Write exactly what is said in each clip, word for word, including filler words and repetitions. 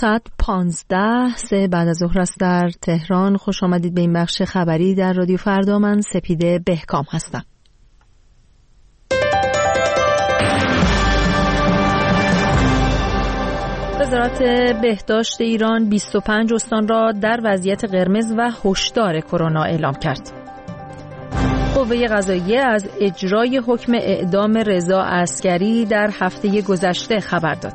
ساعت پانزده سه بعد از ظهر است در تهران. خوش آمدید به این بخش خبری در رادیو فردا. من سپیده بهکام هستم. وزارت بهداشت ایران بیست و پنج استان را در وضعیت قرمز و هشدار کرونا اعلام کرد. قوه قضاییه از اجرای حکم اعدام رضا عسکری در هفته گذشته خبر داد.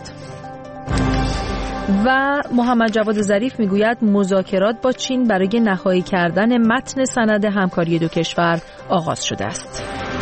و محمد جواد ظریف میگوید مذاکرات با چین برای نهایی کردن متن سند همکاری دو کشور آغاز شده است.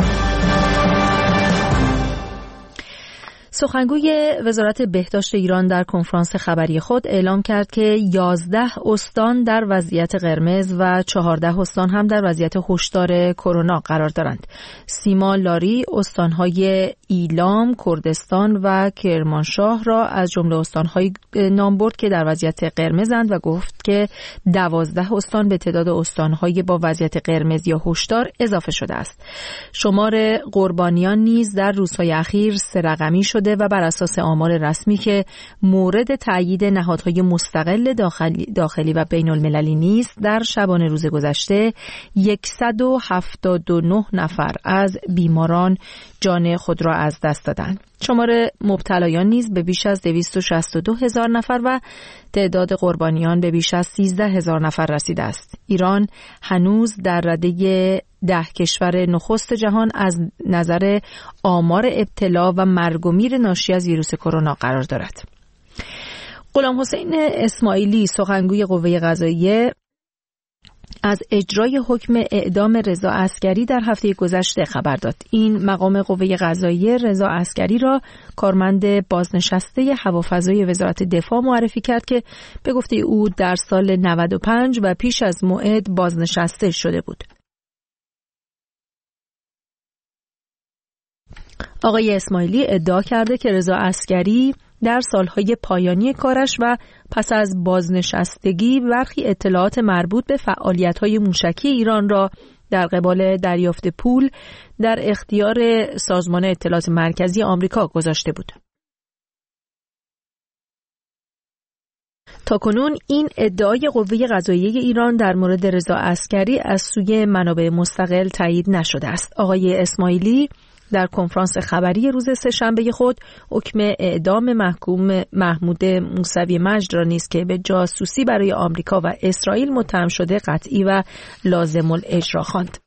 سخنگوی وزارت بهداشت ایران در کنفرانس خبری خود اعلام کرد که یازده استان در وضعیت قرمز و چهارده استان هم در وضعیت هشدار کرونا قرار دارند. سیما لاری استانهای ایلام، کردستان و کرمانشاه را از جمله استانهای نام برد که در وضعیت قرمزند و گفت که دوازده استان به تعداد استانهای با وضعیت قرمز یا هشدار اضافه شده است. شمار قربانیان نیز در روزهای اخیر سه رقمی شده و بر اساس آمار رسمی که مورد تأیید نهادهای مستقل داخلی, داخلی و بین المللی نیست، در شبانه روز گذشته صد و هفتاد و نه نفر از بیماران جان خود را از دست دادند. شمار مبتلایان نیز به بیش از دویست و شصت و دو هزار نفر و تعداد قربانیان به بیش از سیزده هزار نفر رسیده است. ایران هنوز در رده ده کشور نخست جهان از نظر آمار ابتلا و مرگ و میر ناشی از ویروس کرونا قرار دارد. غلام حسین اسماعیلی سخنگوی قوه قضاییه از اجرای حکم اعدام رضا عسکری در هفته گذشته خبر داد. این مقام قوه قضاییه رضا عسکری را کارمند بازنشسته هوافضای وزارت دفاع معرفی کرد که به گفته او در سال نود و پنج و پیش از موعد بازنشسته شده بود. آقای اسماعیلی ادعا کرده که رضا عسکری در سالهای پایانی کارش و پس از بازنشستگی برخی اطلاعات مربوط به فعالیت‌های موشکی ایران را در قبال دریافت پول در اختیار سازمان اطلاعات مرکزی آمریکا گذاشته بود. تاکنون این ادعای قوه قضاییه ایران در مورد رضا عسکری از سوی منابع مستقل تایید نشده است. آقای اسماعیلی در کنفرانس خبری روز سه‌شنبه خود حکم اعدام محکوم محمود موسوی مجد را نیز که به جاسوسی برای آمریکا و اسرائیل متهم شده قطعی و لازم الاجرا خواند.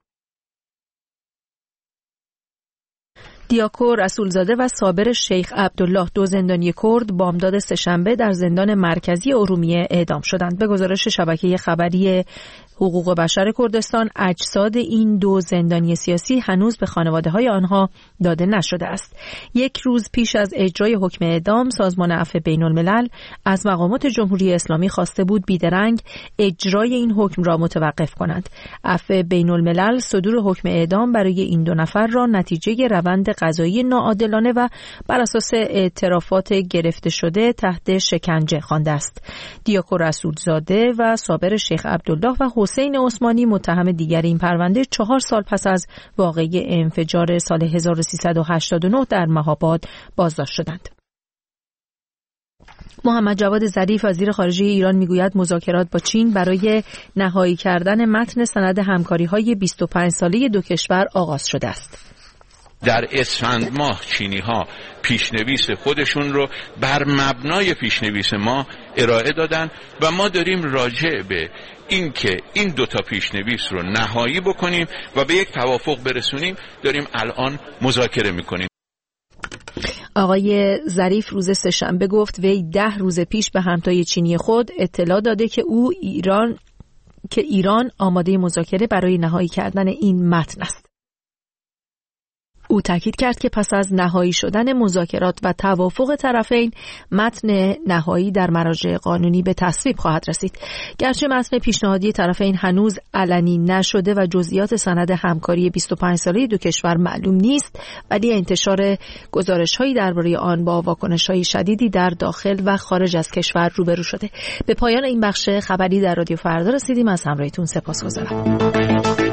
دیاکو رسولزاده و صابر شیخ عبدالله دو زندانی کرد بامداد سه‌شنبه در زندان مرکزی ارومیه اعدام شدند. به گزارش شبکه خبری حقوق بشر کردستان، اجساد این دو زندانی سیاسی هنوز به خانواده‌های آنها داده نشده است. یک روز پیش از اجرای حکم اعدام، سازمان عفو بین‌الملل از مقامات جمهوری اسلامی خواسته بود بیدرنگ اجرای این حکم را متوقف کنند. عفو بین‌الملل صدور حکم اعدام برای این دو نفر را نتیجه روند قضایی ناعادلانه و بر اساس اعترافات گرفته شده تحت شکنجه خوانده است. دیاکو رسولزاده و صابر شیخ عبدالله و حسین عثمانی متهم دیگر این پرونده چهار سال پس از واقعه انفجار سال هزار و سیصد و هشتاد و نه در مهاباد بازداشت شدند. محمد جواد ظریف وزیر خارجه ایران میگوید مذاکرات با چین برای نهایی کردن متن سند همکاری‌های بیست و پنج ساله دو کشور آغاز شده است. در اسفند ماه چینی ها پیشنویس خودشون رو بر مبنای پیشنویس ما ارائه دادن و ما داریم راجع به این که این دوتا پیشنویس رو نهایی بکنیم و به یک توافق برسونیم داریم الان مذاکره میکنیم. آقای ظریف روز سه‌شنبه گفت وی ده روز پیش به همتای چینی خود اطلاع داده که او ایران که ایران آماده مذاکره برای نهایی کردن این متن است. او تاکید کرد که پس از نهایی شدن مذاکرات و توافق طرفین متن نهایی در مراجع قانونی به تصویب خواهد رسید. گرچه متن پیشنهادی طرفین هنوز علنی نشده و جزئیات سند همکاری بیست و پنج ساله دو کشور معلوم نیست، ولی انتشار گزارش‌هایی درباره آن با واکنش‌های شدیدی در داخل و خارج از کشور روبرو شده. به پایان این بخش خبری در رادیو فردا رسیدیم. از همراهیتون سپاسگزارم.